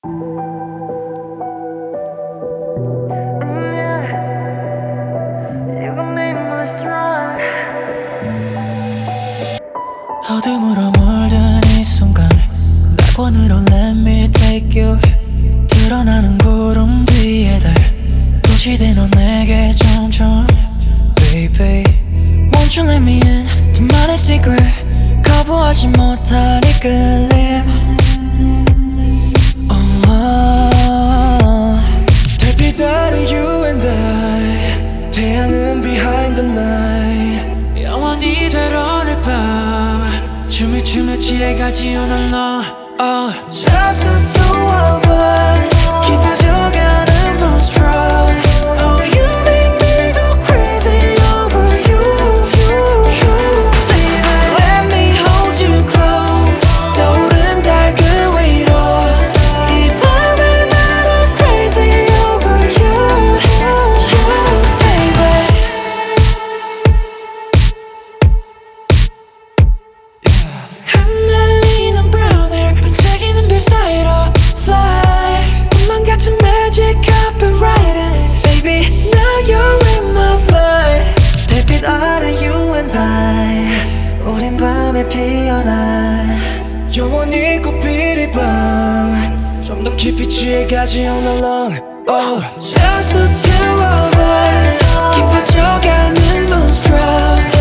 어둠으로 물든 이 순간 낙원으로 let me take you. 드러나는 구름 뒤에 달 도시대 넌 내게 점점 baby Won't you let me in 둘만의 secret 거부하지 못할 이끌림 달빛 아래 you and I 태양은 behind the night 영원히 될 오늘 밤 춤을 추며 취해가지 all alone Just the two of us 깊어져가는 monstrous Oh you make me go crazy over you Baby let me hold you close 떠오른 달 그 위로 이 밤을 날아 crazy over you baby 흩날리는 brown hair 반짝이는 별 사이로 fly 꿈만 같은 magic copyrighted Baby now you're in my blood 달빛 아래 you and I 우린 밤에 피어나 영원히 꽃빛 이 밤 좀 더 깊이 취해가지 all along Just the two of us 깊어져가는 monstrous